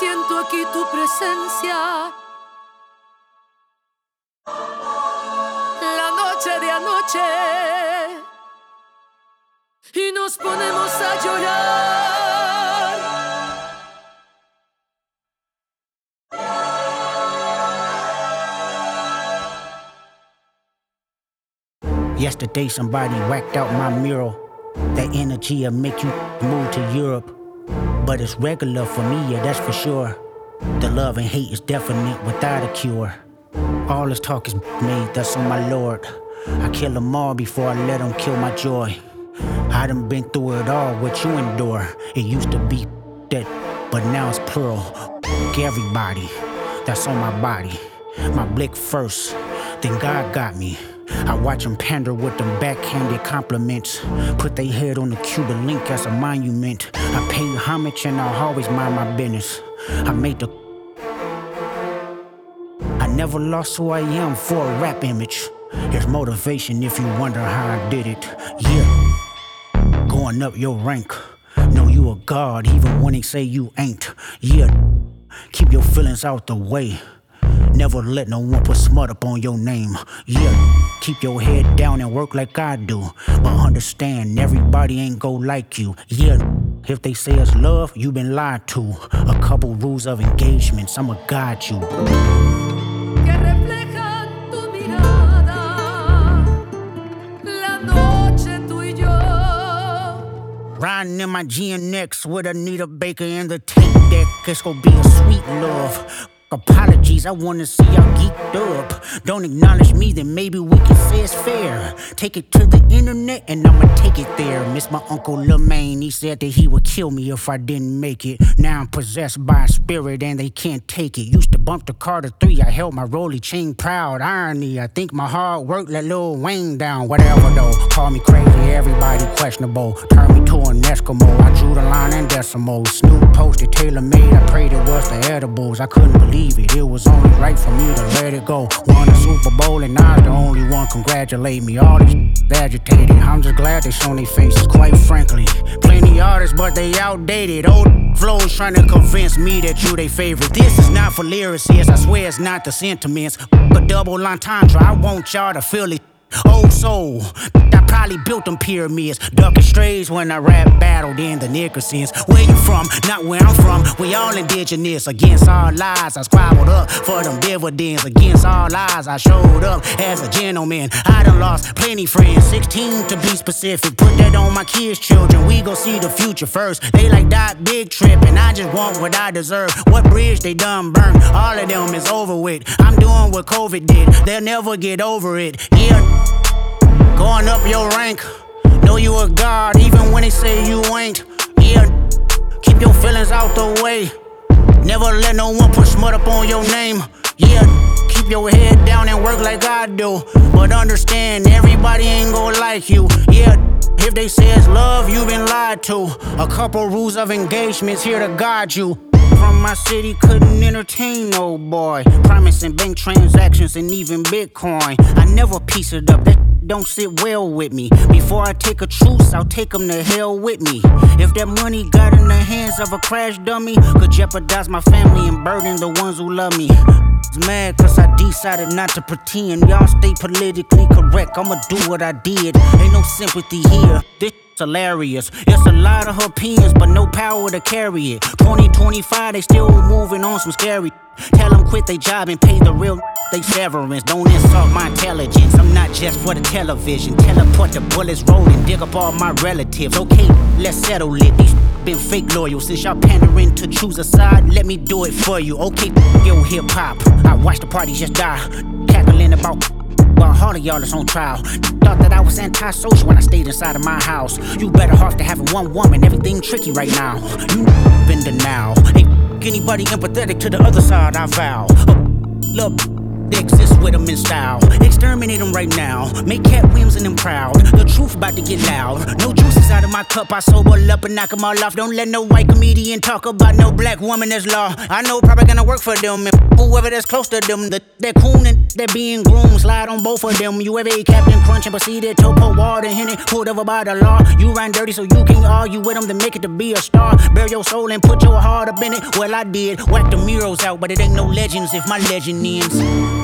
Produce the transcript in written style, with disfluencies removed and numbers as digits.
siento aquí tu presencia. La noche de anoche y nos ponemos a llorar. Yesterday somebody whacked out my mural. That energy'll make you move to Europe. But it's regular for me, yeah, that's for sure. The love and hate is definite without a cure. All this talk is made, that's on my Lord. I kill them all before I let them kill my joy. I done been through it all, what you endure. It used to be that, but now it's plural. Everybody, that's on my body. My blick first, then God got me. I watch them pander with them backhanded compliments. Put their head on the Cuban link as a monument. I pay homage and I'll always mind my business. I never lost who I am for a rap image. There's motivation if you wonder how I did it. Yeah, going up your rank. Know you a god even when they say you ain't. Yeah, keep your feelings out the way. Never let no one put smut up on your name. Yeah, keep your head down and work like I do. But understand, everybody ain't go like you. Yeah, if they say it's love, you been lied to. A couple rules of engagements, I'ma guide you. Que reflejan tu mirada, la noche tú y yo. Riding in my GNX with Anita Baker in the tape deck. It's gonna be a sweet love. Apologies, I wanna see y'all geeked up. Don't acknowledge me, then maybe we can say it's fair. Take it to the internet and I'ma take it there. Miss my Uncle Lemaine, he said that he would kill me if I didn't make it. Now I'm possessed by a spirit and they can't take it. Used to bump the Carter 3, I held my Rolly chain proud. Irony, I think my hard work let Lil Wayne down. Whatever though, call me crazy, everybody questionable. Turn me to an Eskimo, I drew the line in decimals. Snoop posted, Taylor made, I prayed it was the edibles. I couldn't believe it was only right for me to let it go. Won a Super Bowl and I was the only one congratulate me. All these agitated, I'm just glad they shown their faces, quite frankly. Plenty artists, but they outdated. Old flows trying to convince me that you they favorite. This is not for lyricists, I swear it's not the sentiments. A double entendre, I want y'all to feel it. Old soul, I probably built them pyramids. Ducking strays when I rap battled in the Nickersons. Where you from? Not where I'm from. We all indigenous. Against all lies, I scribbled up for them dividends. Against all lies, I showed up as a gentleman. I done lost plenty friends, 16 to be specific. Put that on my kids' children. We gon' see the future first. They like that big trip, and I just want what I deserve. What bridge they done burned? All of them is over with. I'm doing what COVID did. They'll never get over it. Yeah. Going up your rank, know you a god even when they say you ain't. Yeah, keep your feelings out the way. Never let no one put smut up on your name. Yeah, keep your head down and work like I do. But understand, everybody ain't gon' like you. Yeah, if they say it's love, you been lied to. A couple rules of engagements here to guide you. From my city, couldn't entertain no boy. Promising bank transactions and even Bitcoin. I never piece it up, that don't sit well with me. Before I take a truce, I'll take them to hell with me. If that money got in the hands of a crash dummy, could jeopardize my family and burden the ones who love me. Mad cause I decided not to pretend. Y'all stay politically correct, I'ma do what I did. Ain't no sympathy here, this hilarious. It's a lot of opinions, but no power to carry it. 2025, they still moving on some scary. Tell them quit they job and pay the real they severance. Don't insult my intelligence, I'm not just for the television. Teleport the bullets, roll and dig up all my relatives. Okay, let's settle it. These been fake loyal since y'all pandering to choose a side. Let me do it for you. Okay, yo, hip hop. I watched the party just die, cackling about all of y'all is on trial. Thought that I was antisocial when I stayed inside of my house. You better off to having one woman, everything tricky right now. You been denial. Ain't anybody empathetic to the other side, I vow. Look, they exist with them in style. Exterminate them right now. Make Cat Williams and them proud. The truth about to get loud. No juices out of my cup. I sober up and knock them all off. Don't let no white comedian talk about no black woman as law. I know probably gonna work for them. And whoever that's close to them. That coon and that being groomed, slide on both of them. You ever ate Captain Crunch and proceeded to pour water in it, pulled over by the law. You ran dirty so you can't argue with them to make it to be a star. Bare your soul and put your heart up in it. Well, I did. Whack the murals out, but it ain't no legends if my legend ends.